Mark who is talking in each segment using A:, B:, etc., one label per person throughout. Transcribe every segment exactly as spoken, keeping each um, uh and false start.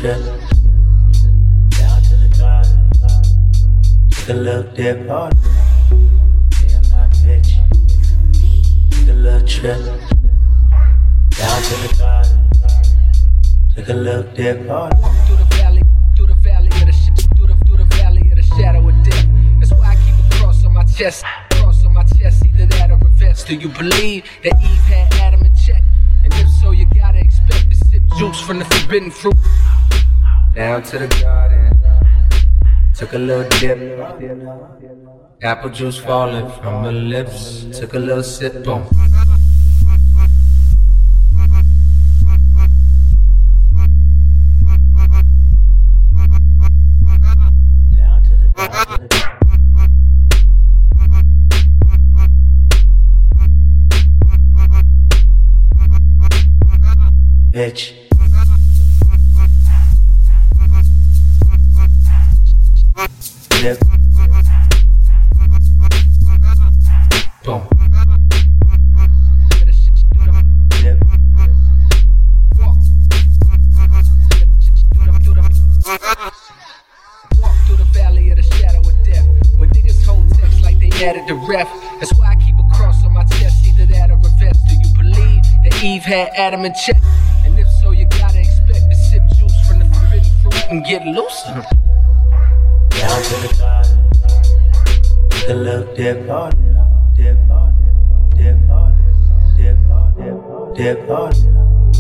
A: trip down to the garden. Took a little dip on me and my bitch. Took a little trip down to the garden. Took a little dip on me.
B: Walk through the valley, through the valley of the sh- through the through the valley of the shadow of death. That's why I keep a cross on my chest, cross on my chest, either that or a vest. Do you believe that Eve had Adam in check? And if so, you gotta expect to sip juice from the forbidden fruit. Down to the garden, took a little dip. Apple juice falling from her lips. Took a little sip, boom.
A: Down to the garden. Bitch. Dip.
B: Boom.
A: Dip.
B: Walk. Walk through the valley of the shadow of death. When niggas hold text like they added the ref. That's why I keep a cross on my chest, either that or a vest. Do you believe that Eve had Adam in check? And if so, you gotta expect to sip juice from the forbidden fruit and get loose.
A: Down to the garden. Took a little dip on it. Dip on it. Dip on it. Dip on it. Dip on it.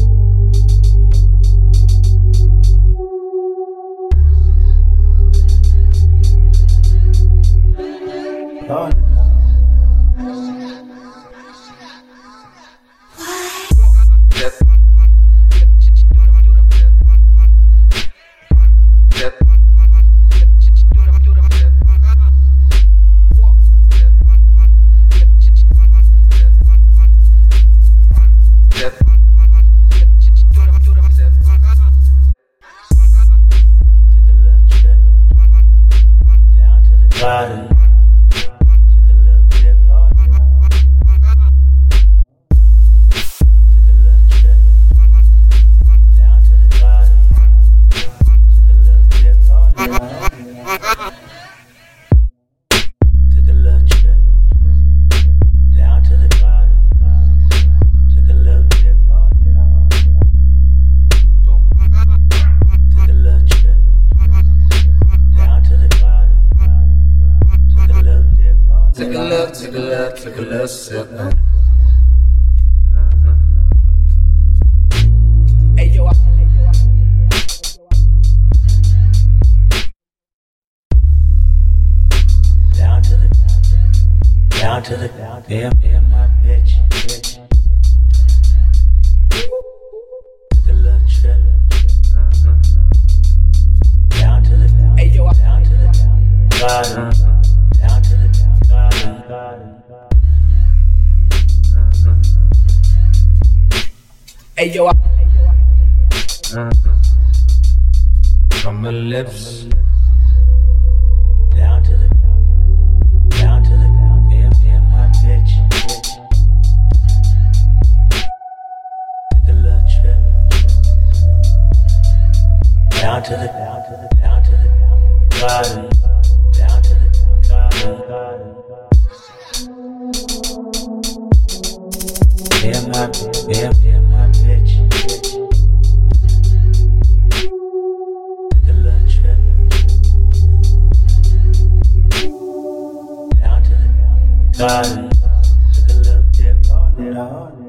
A: On it. Garden. Took a little dip on it. Took a little trip down to the garden. Took a little dip on it. Took a little trip down to the garden. Took a little dip on it. Took a little trip down to the garden. Took a little, took a little, took a little sip.
B: Hey yo, I,
A: down to the, down to the, down to the, yeah, yeah, my bitch, bitch. Took a little trip. Down to the,
B: hey yo, I,
A: down to the garden. Down to the garden, garden.
B: hey yo, I,
A: From her lips. Down to the, down to the, yeah, yeah, my bitch, bitch. Took a little trip. Down to the, down to the, down to the garden. Down to the garden, garden. Yeah, my, yeah, yeah, my bitch, bitch. Took a little trip. Down to the garden. Took a little dip on it, on it.